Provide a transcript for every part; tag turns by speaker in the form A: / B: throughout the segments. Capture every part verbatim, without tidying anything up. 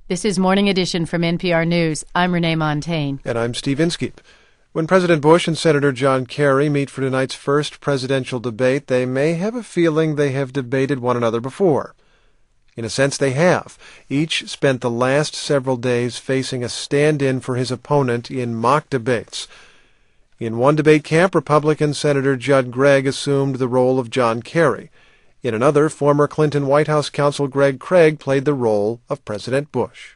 A: This is Morning Edition from N P R News. I'm Renee Montaigne.
B: And I'm Steve Inskeep. When President Bush and Senator John Kerry meet for tonight's first presidential debate, they may have a feeling they have debated one another before. In a sense, they have. Each spent the last several days facing a stand-in for his opponent in mock debates. In one debate camp, Republican Senator Judd Gregg assumed the role of John Kerry. In another, former Clinton White House counsel Greg Craig played the role of President Bush.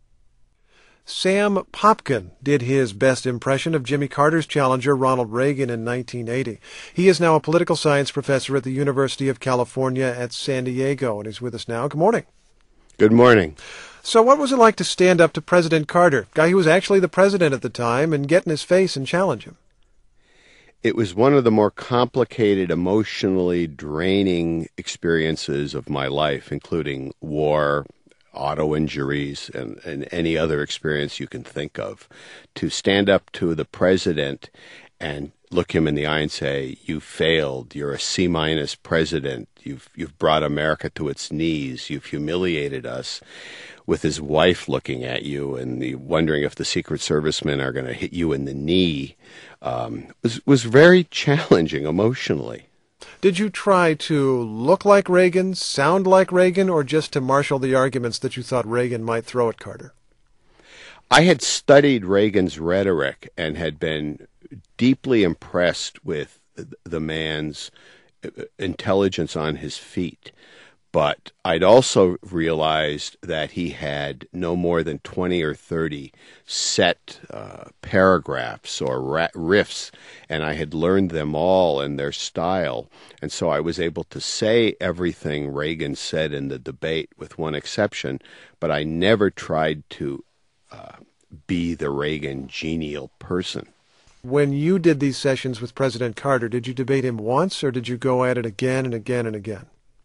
B: Sam Popkin did his best impression of Jimmy Carter's challenger Ronald Reagan in nineteen eighty. He is now a political science professor at the University of California at San Diego, and he's with us now. Good morning.
C: Good morning.
B: So what was it like to stand up to President Carter, guy who was actually the president at the time, and get in his face and challenge him?
C: It was one of the more complicated, emotionally draining experiences of my life, including war, auto injuries, and, and any other experience you can think of. To stand up to the president and look him in the eye and say, "You failed. You're a C-minus president. You've you've brought America to its knees. You've humiliated us," with his wife looking at you and the, wondering if the Secret Servicemen are going to hit you in the knee, um, was was very challenging emotionally.
B: Did you try to look like Reagan, sound like Reagan, or just to marshal the arguments that you thought Reagan might throw at Carter?
C: I had studied Reagan's rhetoric and had been deeply impressed with the man's intelligence on his feet. But I'd also realized that he had no more than twenty or thirty set uh, paragraphs or ra- riffs, and I had learned them all in their style. And so I was able to say everything Reagan said in the debate, with one exception, but I never tried to uh, be the Reagan genial person.
B: When you did these sessions with President Carter, did you debate him once, or did you go at it again and again and again?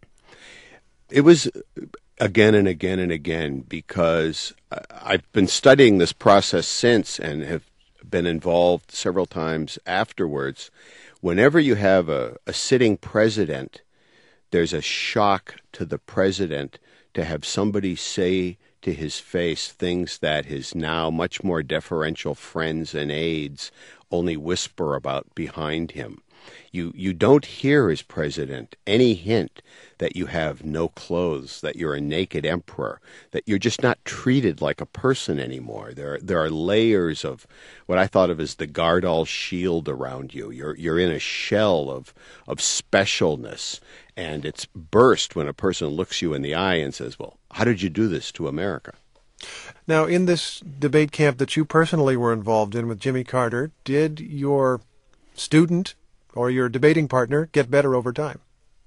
C: It was again and again and again, because I've been studying this process since and have been involved several times afterwards. Whenever you have a, a sitting president, there's a shock to the president to have somebody say to his face things that his now much more deferential friends and aides only whisper about behind him. You you don't hear as president any hint that you have no clothes, that you're a naked emperor, that you're just not treated like a person anymore. There there are layers of what I thought of as the Gardal shield around you. You're you're in a shell of of specialness, and it's burst when a person looks you in the eye and says, "Well, how did you do this to America?"
B: Now, in this debate camp that you personally were involved in with Jimmy Carter, did your student or your debating partner get better over time?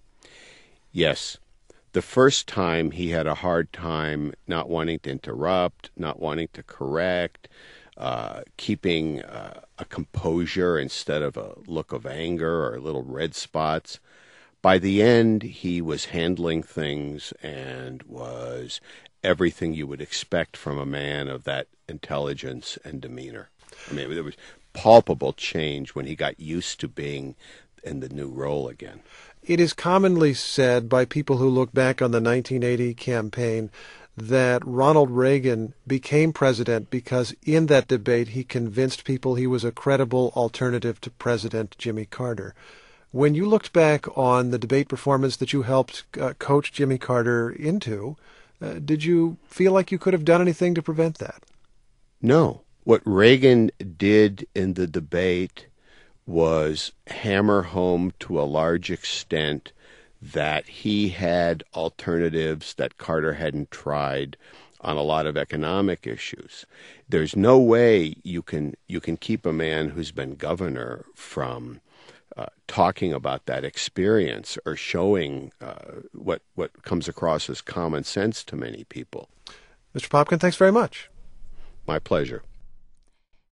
C: Yes. The first time he had a hard time not wanting to interrupt, not wanting to correct, uh, keeping uh, a composure instead of a look of anger or little red spots. By the end, he was handling things and was everything you would expect from a man of that intelligence and demeanor. I mean, there was palpable change when he got used to being in the new role again.
B: It is commonly said by people who look back on the nineteen eighty campaign that Ronald Reagan became president because in that debate he convinced people he was a credible alternative to President Jimmy Carter. When you looked back on the debate performance that you helped uh, coach Jimmy Carter into, uh, did you feel like you could have done anything to prevent that?
C: No. What Reagan did in the debate was hammer home to a large extent that he had alternatives that Carter hadn't tried on a lot of economic issues. There's no way you can you can keep a man who's been governor from uh, talking about that experience or showing uh, what what comes across as common sense to many people.
B: Mister Popkin, thanks very much.
C: My pleasure.